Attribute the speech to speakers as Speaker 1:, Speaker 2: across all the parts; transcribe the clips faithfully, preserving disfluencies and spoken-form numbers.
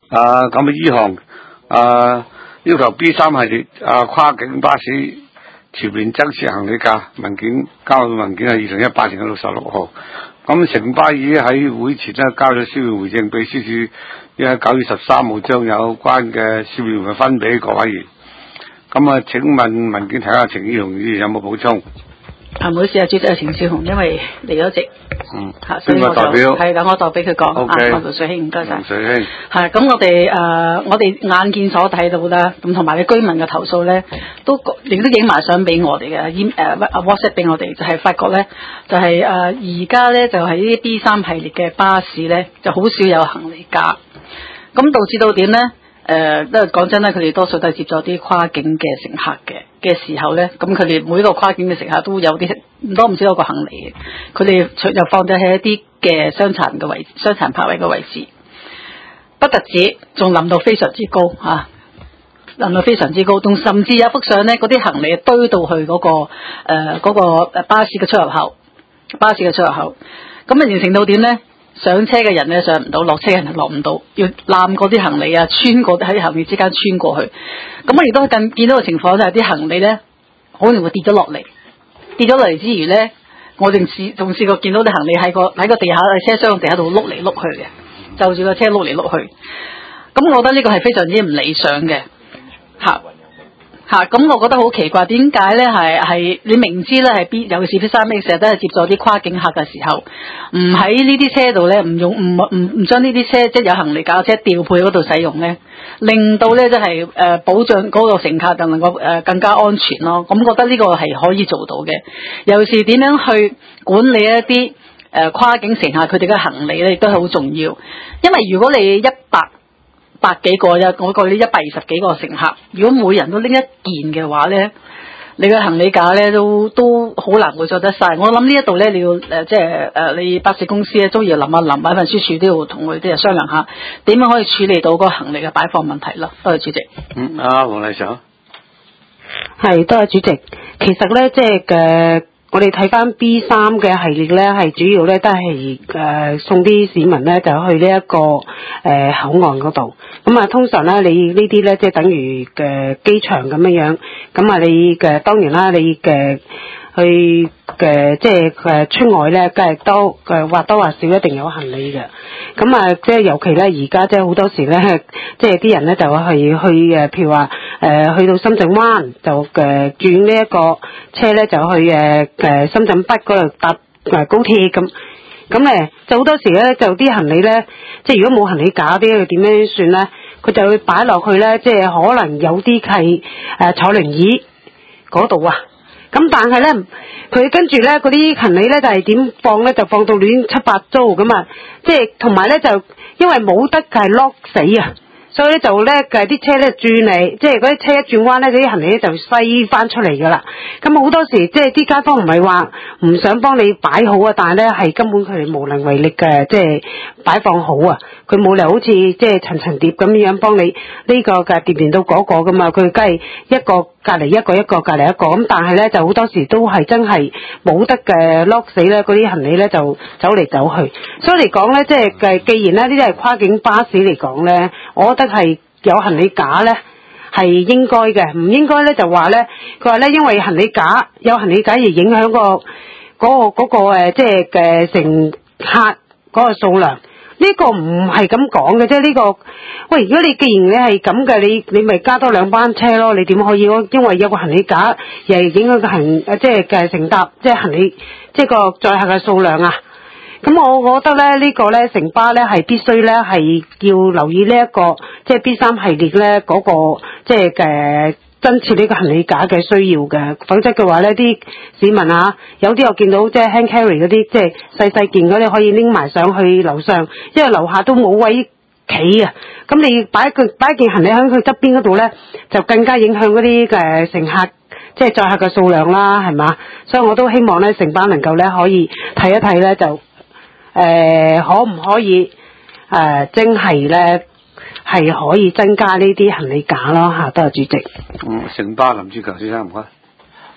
Speaker 1: 啊，咁啊，呢項啊要求 B 三系列啊跨境巴士全面增設行李架，文件交文件係二零一八年嘅六十六號。咁城巴已經喺會前咧交咗書面回應，秘書處已喺九月十三號將有關嘅書面回應分俾各委員。咁啊，請問文件睇下程議員議員有冇補充？
Speaker 2: 啊，唔好意思啊，主席係程少雄，因為離咗席。
Speaker 1: 嗯，
Speaker 2: 嚇，所以我就係啦，我代俾佢講。
Speaker 1: O K，
Speaker 2: 啊，盧水興，唔該晒。
Speaker 1: 盧水興。
Speaker 2: 係咁，我哋誒、呃，我哋眼見所睇到啦，咁同埋你居民嘅投訴咧，都亦都影埋相俾我哋嘅，誒、呃、WhatsApp 俾我哋，就係、是、發覺咧，就係誒而家咧就係呢啲 B 三系列嘅巴士咧，就好少有行李架，咁導致到點咧？誒，都係講真啦，佢哋多數都係接咗啲跨境嘅乘客嘅嘅時候咧，咁佢哋每個跨境嘅乘客都有啲唔多唔少有個行李嘅，佢哋除又放咗喺一啲嘅傷殘嘅位置、傷殘泊位嘅位置，不特止，仲冧到非常之高嚇，冧、啊、到非常之高，仲甚至有幅相咧，嗰啲行李堆到去嗰、嗰個誒嗰、呃嗰個巴士嘅出入口，巴士嘅出入口，咁啊形成到點咧？上車嘅人咧上唔到，落車嘅人落唔到，要攬嗰啲行李啊，穿過喺行李之間穿過去。咁我亦都近見到個情況就係啲行李咧，好容易會跌咗落嚟，跌咗落嚟之餘咧，我仲試仲試過見到啲行李喺個喺個地下喺車廂地下度碌嚟碌去嘅，就住個車碌嚟碌去。咁我覺得呢個係非常之唔理想嘅，嚇。嚇，咁、啊、我覺得好奇怪，點解咧？係係你明知咧係 B，尤其是 B 三 X 成日都係接咗啲跨境客嘅時候，唔喺呢啲車度咧，唔用唔唔唔將呢啲車即係有行李架車調配嗰度使用咧，令到咧即係誒保障嗰個乘客就能夠誒更加安全咯。咁、嗯、覺得呢個係可以做到嘅。尤其是點樣去管理一啲誒、呃、跨境乘客佢哋嘅行李咧，亦都係好重要。因為如果你一百百幾個呀，我個呢一百二十幾個乘客，如果每人都拎一件嘅話咧，你嘅行李架咧都都好難會做得晒。我諗呢一度咧，你要誒、呃、即係誒、呃、你巴士公司咧都要諗一諗，喺運輸署都要同佢哋商量下，點樣可以處理到個行李嘅擺放問題咯。多謝主席。
Speaker 1: 嗯，阿黃麗想
Speaker 3: 係多謝主席。其實咧，即係嘅。我哋睇翻 B 三嘅系列咧，係主要咧都係誒、呃、送啲市民咧就去呢、這、一個誒、呃、口岸嗰度。咁啊，通常咧你呢啲咧即係等於嘅機場咁樣樣。咁啊，你嘅當然啦，你嘅去嘅即係誒出外咧，梗係多誒或多或少一定有行李嘅。咁啊，即係尤其咧而家即係好多時咧，即係啲人咧就係去誒，譬如話誒、呃、去到深圳灣就誒轉呢一個車咧就去誒誒深圳北嗰度搭誒高鐵咁。咁咧就好多時咧就啲行李咧，即係如果冇行李架啲，佢點樣算咧？佢就會擺落去咧，即係可能有啲係誒坐輪椅嗰度啊。咁但係咧，佢跟住咧嗰啲行李咧就係點放咧，就放到亂七八糟咁啊！即係同埋咧就因為冇得係 lock 死啊，所以咧就咧嘅啲車咧轉嚟，即係嗰啲車一轉彎咧，嗰啲行李咧就篩翻出嚟噶啦。咁好多時即係啲街坊唔係話唔想幫你擺好啊，但係咧係根本佢哋無能為力嘅，即係擺放好啊。佢冇理由好似即係層層疊咁樣幫你呢個嘅疊連到嗰個噶嘛，佢梗係一個隔離一個一個隔離一個咁，但係咧就好多時都係真係冇得嘅 lock 死咧，嗰啲行李咧就走嚟走去。所以嚟講咧，即係嘅既然咧呢啲係跨境巴士嚟講咧，我覺得係有行李架咧係應該嘅，唔應該咧就話咧佢話咧因為行李架有行李架而影響個嗰個嗰個誒即係嘅乘客嗰個數量。呢個唔係咁講嘅啫，呢個喂，如果你既然你係咁嘅，你你咪加多兩班車咯，你點可以？因為有個行李架，又係影響個行誒，即係嘅乘搭，即係行李，即係個載客嘅數量啊。咁我我覺得咧，呢個咧城巴咧係必須咧係要留意呢一個即係 B 三系列咧嗰個即係嘅增設呢個行李架嘅需要嘅，否則嘅話咧啲市民啊，有啲我見到即係 hand carry 嗰啲，即係細細件嗰啲可以拎埋上去樓上，因為樓下都冇位企啊。咁你擺一個擺一件行李喺佢側邊嗰度咧，就更加影響嗰啲嘅乘客，即係載客嘅數量啦，係嘛？所以我都希望咧城巴能夠咧可以睇一睇咧，就誒、呃、可唔可以誒、呃、真係咧？係可以增加呢啲行李架咯嚇，多謝主席。
Speaker 1: 嗯，城巴林志強先生唔該。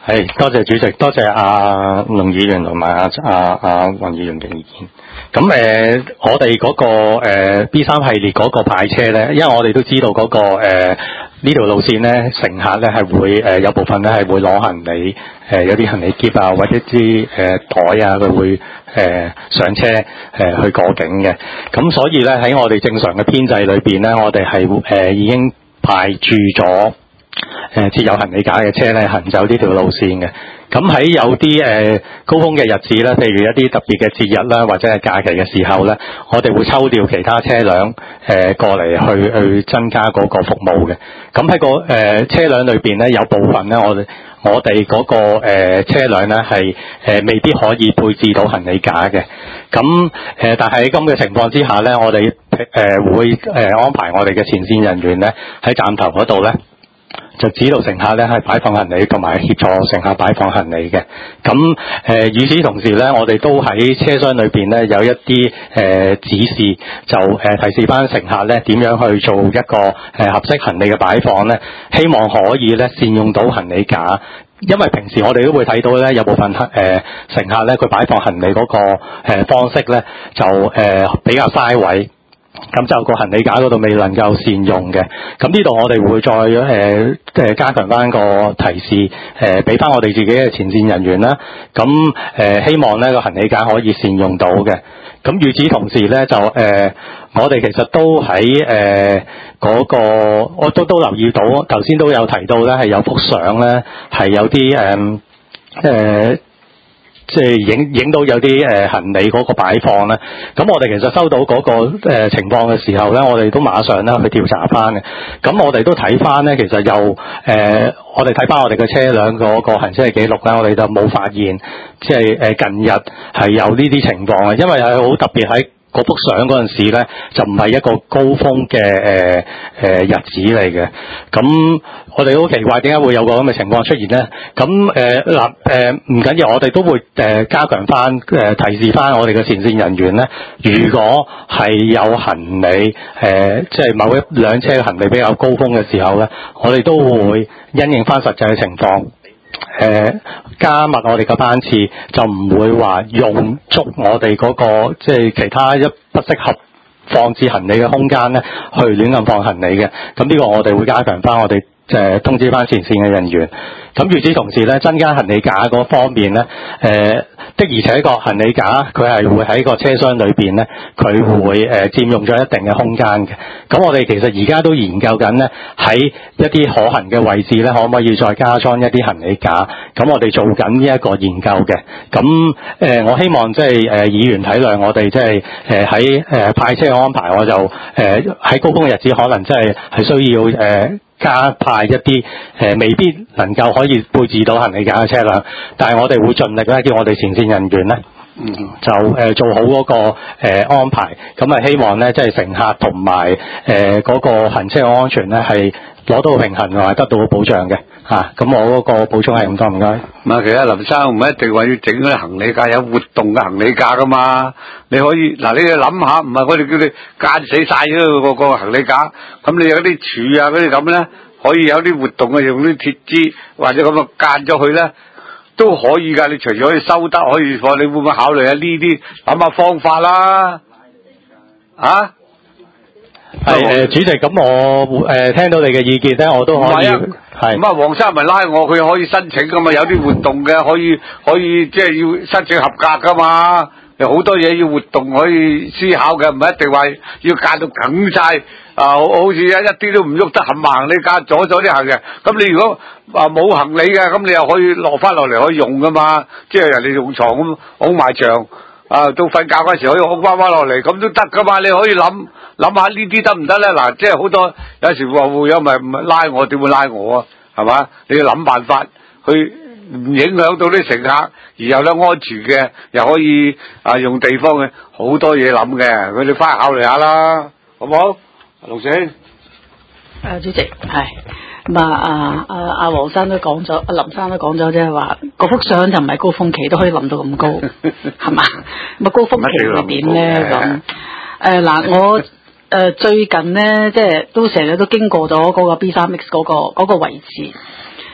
Speaker 4: 係，多謝主席，多謝阿龍議員同埋阿阿阿黃議員嘅意見。咁誒、呃，我哋嗰、那個誒、呃、B 三系列嗰個派車咧，因為我哋都知道嗰、那個誒呢條路線咧，乘客咧係會誒、呃、有部分咧係會攞行李，誒、呃、有啲行李篋啊或者啲誒袋啊，佢會誒、呃、上車誒、呃、去過境嘅。咁所以咧喺我哋正常嘅編制裏邊咧，我哋係誒已經派駐咗誒設有行李架嘅車咧行走呢條路線嘅。咁喺有啲誒、呃、高峰嘅日子咧，譬如一啲特別嘅節日啦，或者係假期嘅時候咧，我哋會抽調其他車輛誒、呃、過嚟去去增加嗰個服務嘅。咁喺個誒、呃、車輛裏邊咧，有部分咧，我哋我哋嗰、那個誒、呃、車輛咧係誒未必可以配置到行李架嘅。咁誒、呃，但係喺咁嘅情況之下咧，我哋誒、呃、會誒、呃、安排我哋嘅前線人員咧喺站頭嗰度咧，就指導乘客咧係擺放行李，同埋協助乘客擺放行李嘅。咁誒、呃，與此同時咧，我哋都喺車廂裏邊咧有一啲誒、呃、指示，就誒、呃、提示翻乘客咧點樣去做一個誒、呃、合適行李嘅擺放咧，希望可以咧善用到行李架。因為平時我哋都會睇到咧，有部分誒、呃、乘客咧佢擺放行李嗰、那個誒、呃、方式咧就誒、呃、比較嘥位。咁就個行李架嗰度未能夠善用嘅，咁呢度我哋會再誒誒、呃、加強翻個提示，誒俾翻我哋自己嘅前線人員啦。咁誒、呃、希望呢個行李架可以善用到嘅。咁與此同時咧，就誒、呃、我哋其實都喺誒嗰個，我都都留意到，頭先都有提到咧，係有幅相咧，係有啲誒誒。呃呃即係影影到有啲誒、呃、行李嗰個擺放咧，咁我哋其實收到嗰、那個誒、呃、情況嘅時候咧，我哋都馬上咧去調查翻嘅。咁我哋都睇翻咧，其實又誒、呃，我哋睇翻我哋嘅車輛嗰個行車嘅記錄咧，我哋就冇發現，即係誒近日係有呢啲情況嘅，因為係好特別喺嗰幅相嗰陣時咧，就唔係一個高峰嘅誒誒日子嚟嘅。咁我哋好奇怪點解會有個咁嘅情況出現咧？咁誒嗱誒唔緊要，我哋都會誒、呃、加強翻誒、呃、提示翻我哋嘅前線人員咧，如果係有行李誒、呃，即係某一輛車嘅行李比較高峰嘅時候咧，我哋都會因應翻實際嘅情況。誒、呃，加密我哋嘅班次，就唔會話用足我哋嗰、那個即係其他一不適合放置行李嘅空間咧，去亂咁放行李嘅。咁呢個我哋會加強翻，我哋誒、呃、通知翻前線嘅人員。咁與此同時咧，增加行李架嗰方面咧，誒、呃、的而且確行李架佢係會喺個車廂裏邊咧，佢會誒、呃、佔用咗一定嘅空間嘅。咁我哋其實而家都研究緊咧，喺一啲可行嘅位置咧，可唔可以再加裝一啲行李架？咁我哋做緊呢一個研究嘅。咁誒、呃，我希望即係誒議員體諒我哋，即係誒喺誒派車嘅安排，我就誒喺、呃、高峰嘅日子可能真係係需要誒。呃加派一啲誒、呃、未必能夠可以配置到行李架嘅車輛，但係我哋會盡力咧，叫我哋前線人員咧，嗯，就誒、呃、做好嗰、那個誒、呃、安排，咁啊希望咧即係乘客同埋誒嗰個行車嘅安全咧係攞到平衡同埋得到保障嘅嚇。咁、啊、我嗰個補充係咁多，唔該。
Speaker 1: 唔係，其實林生唔一定話要整嗰啲行李架，有活動嘅行李架噶嘛。你可以嗱，你諗下，唔係我哋叫你間死晒咗個個行李架，咁你有啲柱啊嗰啲咁咧，可以有啲活動嘅，用啲鐵枝或者咁啊間咗佢咧，都可以噶。你除咗可以收得，可以放，你會唔會考慮下呢啲諗下方法啦？啊？
Speaker 4: 係誒、呃，主席，咁我誒、呃、聽到你嘅意見咧，我都可以係。咁啊，黃生咪拉我，佢可以申請噶嘛？有啲活動嘅，可以可以即係要申請合格噶嘛？有好多嘢要活動可以思考嘅，唔係一定話要間到梗晒啊！好似一一啲都唔喐得，冚行李架阻咗啲行嘅。咁你如果啊冇行李嘅，咁你又可以落翻落嚟可以用噶嘛？即係人哋用床咁拱埋牆啊，到瞓覺嗰時可以拱翻翻落嚟，咁都得噶嘛？你可以諗諗下呢啲得唔得咧？嗱，即係好多有時話會有咪咪拉我，點會拉我啊？係嘛？你要諗辦法去唔影響到啲乘客，而又咧安全嘅，又可以啊用地方嘅，好多嘢諗嘅，佢哋翻去考慮下啦，好唔好？陸生，誒、
Speaker 2: 呃，主席係咁啊，啊啊阿黃生都講咗，阿林生都講咗，即係話嗰幅相就唔係高峰期都可以冧到咁高，係嘛？咁啊高峰期會點咧？咁誒嗱，我誒、呃、最近咧，即係都成日都經過咗嗰個 B 三 X 嗰、嗰個嗰個位置。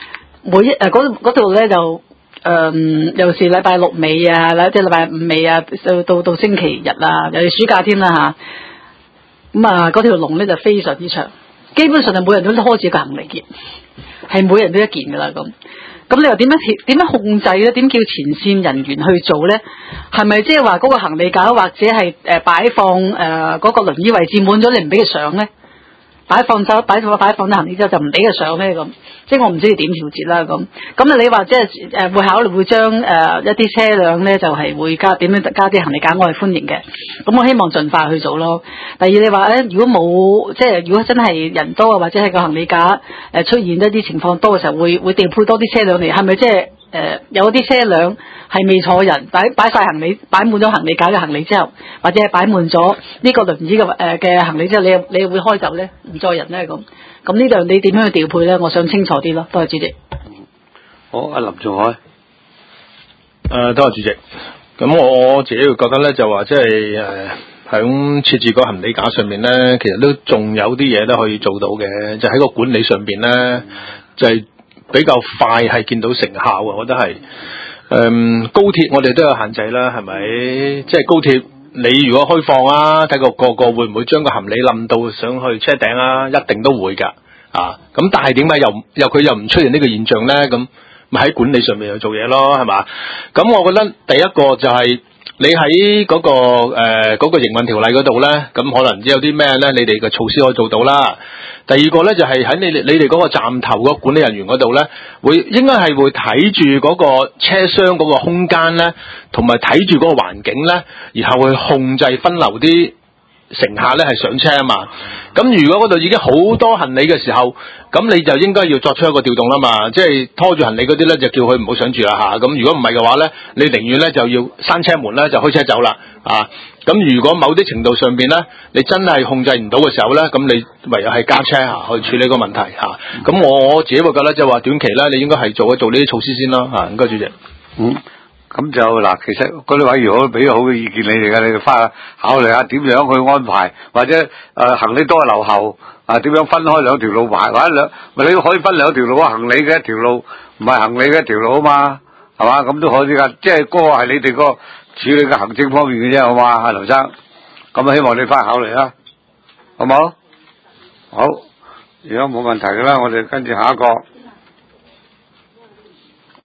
Speaker 2: 每一誒嗰嗰度咧就誒、呃，又是禮拜六尾啊，即係禮拜五尾啊，到到到星期日啊，又係暑假添啦嚇。咁啊，嗰條龍咧就非常之長，基本上就每人都開住個行李篋，係每人都一件噶啦咁。咁你又點樣點樣控制咧？點叫前線人員去做咧？係咪即係話嗰個行李架或者係誒擺放誒嗰、呃嗰個輪椅位置滿咗，你唔俾佢上咧？擺放走擺放擺放咗行李之後就唔俾佢上咧咁，即係我唔知你點調節啦咁。咁啊你話即係誒會考慮會將誒、呃、一啲車輛咧就係、是、會加點樣加啲行李架，我係歡迎嘅。咁我希望盡快去做咯。第二你話咧，如果冇即係如果真係人多啊，或者係個行李架誒出現一啲情況多嘅時候，會會調配多啲車輛嚟，係咪即係誒有啲車輛係未坐人擺擺曬行李擺滿咗行李架嘅行李之後，或者係擺滿咗呢個輪椅嘅誒嘅行李之後，你你會開走咧？唔載人咧咁，咁呢度你點樣去調配咧？我想清楚啲咯。多謝主席。
Speaker 1: 好，阿林仲海。誒、
Speaker 5: 呃，多謝主席。咁我自己會覺得咧，就話即係誒喺設置個行李架上面咧，其實都仲有啲嘢都可以做到嘅，就喺、是、個管理上邊咧，就係、是、比較快係見到成效啊！我覺得係誒、嗯、高鐵我哋都有限制啦，係咪？即、就、係、是、高鐵。你如果開放啊，睇個個個會唔會將個行李冧到上去車頂啊？一定都會㗎啊！咁但係點解又又佢又唔出現呢個現象咧？咁咪喺管理上面去做嘢咯，係嘛？咁我覺得第一個就係你喺嗰、嗰個誒嗰、呃嗰個營運條例嗰度咧，咁可能唔知有啲咩咧，你哋嘅措施可以做到啦。第二個咧就係、是、喺你你哋嗰個站頭個管理人員嗰度咧，會應該係會睇住嗰個車廂嗰個空間咧，同埋睇住嗰個環境咧，然後去控制分流啲乘客咧係上車啊嘛。咁如果嗰度已經好多行李嘅時候，咁你就應該要作出一個調動啦嘛。即係拖住行李嗰啲咧，就叫佢唔好上住啦嚇。咁如果唔係嘅話咧，你寧願咧就要閂車門咧，就開車走啦啊。咁如果某啲程度上邊咧，你真係控制唔到嘅時候咧，咁你唯有係加車嚇去處理個問題嚇。咁我自己會覺得即係話短期咧，你應該係做一做呢啲措施先咯嚇。唔該主席。
Speaker 1: 嗯，咁就嗱，其實嗰啲委員可俾好嘅意見你哋嘅，你哋翻去考慮下點樣去安排，或者誒、呃、行李多留後啊，點樣分開兩條路排，或者兩咪你可以分兩條路啊，行李嘅一條路，唔係行李嘅一條路啊嘛，係嘛？咁都可以噶，即係嗰個係你哋個處理嘅行政方面嘅啫，好嘛？阿劉生，咁啊希望你翻去考慮啦，好冇？好，如果冇問題嘅啦，我哋跟住下一個。